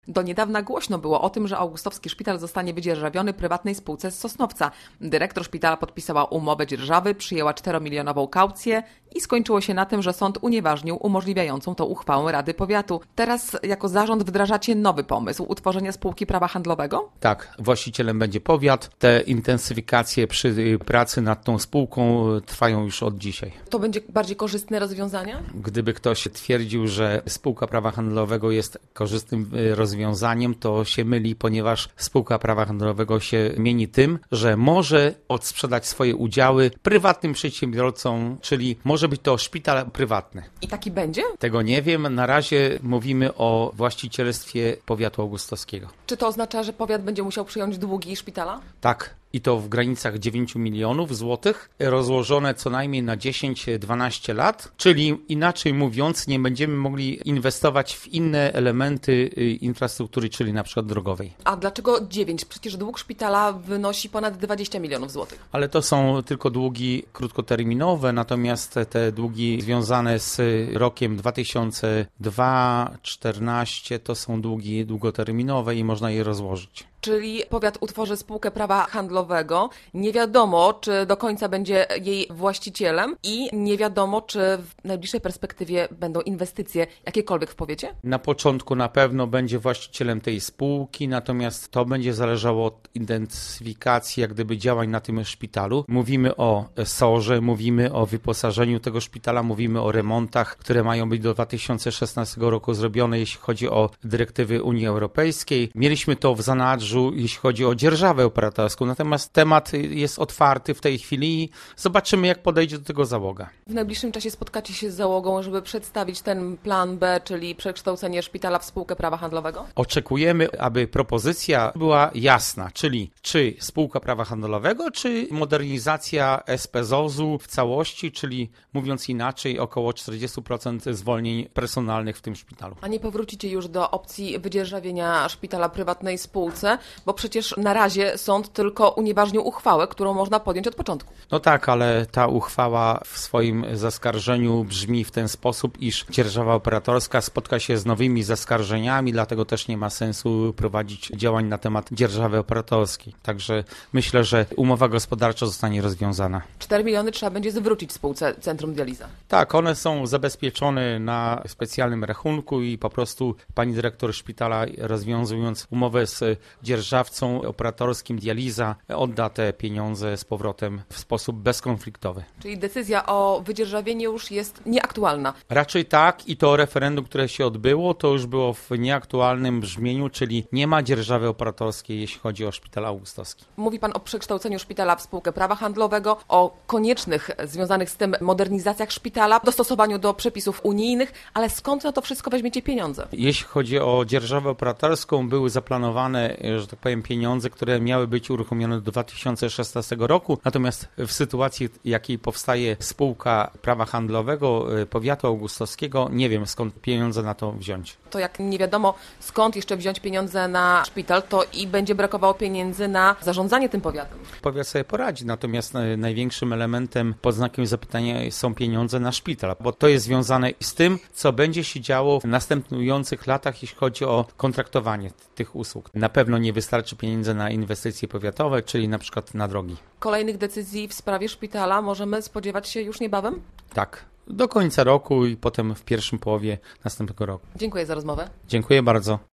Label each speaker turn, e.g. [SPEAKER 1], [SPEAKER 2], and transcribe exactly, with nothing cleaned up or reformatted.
[SPEAKER 1] Do niedawna głośno było o tym, że Augustowski Szpital zostanie wydzierżawiony prywatnej spółce z Sosnowca. Dyrektor szpitala podpisała umowę dzierżawy, przyjęła czteromilionową kaucję i skończyło się na tym, że sąd unieważnił umożliwiającą to uchwałę Rady Powiatu. Teraz jako zarząd wdrażacie nowy pomysł utworzenia spółki prawa handlowego?
[SPEAKER 2] Tak, właścicielem będzie powiat. Te intensyfikacje przy pracy nad tą spółką trwają już od dzisiaj.
[SPEAKER 1] To będzie bardziej korzystne rozwiązanie?
[SPEAKER 2] Gdyby ktoś twierdził, że spółka prawa handlowego jest korzystnym rozwiązaniem, rozwiązaniem, to się myli, ponieważ spółka prawa handlowego się mieni tym, że może odsprzedać swoje udziały prywatnym przedsiębiorcom, czyli może być to szpital prywatny.
[SPEAKER 1] I taki będzie?
[SPEAKER 2] Tego nie wiem. Na razie mówimy o właścicielstwie powiatu augustowskiego.
[SPEAKER 1] Czy to oznacza, że powiat będzie musiał przyjąć długi szpitala?
[SPEAKER 2] Tak. I to w granicach dziewięć milionów złotych, rozłożone co najmniej na dziesięć do dwunastu lat, czyli inaczej mówiąc, nie będziemy mogli inwestować w inne elementy infrastruktury, czyli na przykład drogowej.
[SPEAKER 1] A dlaczego dziewięć? Przecież dług szpitala wynosi ponad dwadzieścia milionów złotych.
[SPEAKER 2] Ale to są tylko długi krótkoterminowe, natomiast te długi związane z rokiem dwa tysiące drugi do dwa tysiące czternastego to są długi długoterminowe i można je rozłożyć.
[SPEAKER 1] Czyli powiat utworzy spółkę prawa handlowego. Nie wiadomo, czy do końca będzie jej właścicielem i nie wiadomo, czy w najbliższej perspektywie będą inwestycje jakiekolwiek w powiecie?
[SPEAKER 2] Na początku na pewno będzie właścicielem tej spółki, natomiast to będzie zależało od intensyfikacji jak gdyby działań na tym szpitalu. Mówimy o sorze, mówimy o wyposażeniu tego szpitala, mówimy o remontach, które mają być do dwa tysiące szesnastego roku zrobione, jeśli chodzi o dyrektywy Unii Europejskiej. Mieliśmy to w zanadrzu, jeśli chodzi o dzierżawę operatorską. Natomiast temat jest otwarty w tej chwili i zobaczymy, jak podejdzie do tego załoga.
[SPEAKER 1] W najbliższym czasie spotkacie się z załogą, żeby przedstawić ten plan B, czyli przekształcenie szpitala w spółkę prawa handlowego?
[SPEAKER 2] Oczekujemy, aby propozycja była jasna, czyli czy spółka prawa handlowego, czy modernizacja S P Z O Z-u w całości, czyli mówiąc inaczej, około czterdzieści procent zwolnień personalnych w tym szpitalu.
[SPEAKER 1] A nie powrócicie już do opcji wydzierżawienia szpitala prywatnej spółce? Bo przecież na razie sąd tylko unieważnił uchwałę, którą można podjąć od początku.
[SPEAKER 2] No tak, ale ta uchwała w swoim zaskarżeniu brzmi w ten sposób, iż dzierżawa operatorska spotka się z nowymi zaskarżeniami, dlatego też nie ma sensu prowadzić działań na temat dzierżawy operatorskiej. Także myślę, że umowa gospodarcza zostanie rozwiązana.
[SPEAKER 1] cztery miliony trzeba będzie zwrócić spółce Centrum Dializa.
[SPEAKER 2] Tak, one są zabezpieczone na specjalnym rachunku i po prostu pani dyrektor szpitala, rozwiązując umowę z dzierżawcą operatorskim Dializa, odda te pieniądze z powrotem w sposób bezkonfliktowy.
[SPEAKER 1] Czyli decyzja o wydzierżawieniu już jest nieaktualna.
[SPEAKER 2] Raczej tak i to referendum, które się odbyło, to już było w nieaktualnym brzmieniu, czyli nie ma dzierżawy operatorskiej, jeśli chodzi o szpital augustowski.
[SPEAKER 1] Mówi pan o przekształceniu szpitala w spółkę prawa handlowego, o koniecznych związanych z tym modernizacjach szpitala, dostosowaniu do przepisów unijnych, ale skąd na to wszystko weźmiecie pieniądze?
[SPEAKER 2] Jeśli chodzi o dzierżawę operatorską, były zaplanowane, że tak powiem, pieniądze, które miały być uruchomione do dwa tysiące szesnastego roku, natomiast w sytuacji, jakiej powstaje spółka prawa handlowego powiatu augustowskiego, nie wiem, skąd pieniądze na to wziąć.
[SPEAKER 1] To jak nie wiadomo, skąd jeszcze wziąć pieniądze na szpital, to i będzie brakowało pieniędzy na zarządzanie tym powiatem.
[SPEAKER 2] Powiat sobie poradzi, natomiast największym elementem pod znakiem zapytania są pieniądze na szpital, bo to jest związane z tym, co będzie się działo w następujących latach, jeśli chodzi o kontraktowanie tych usług. Na pewno nie wystarczy pieniędzy na inwestycje powiatowe, czyli na przykład na drogi.
[SPEAKER 1] Kolejnych decyzji w sprawie szpitala możemy spodziewać się już niebawem?
[SPEAKER 2] Tak, do końca roku i potem w pierwszym połowie następnego roku.
[SPEAKER 1] Dziękuję za rozmowę.
[SPEAKER 2] Dziękuję bardzo.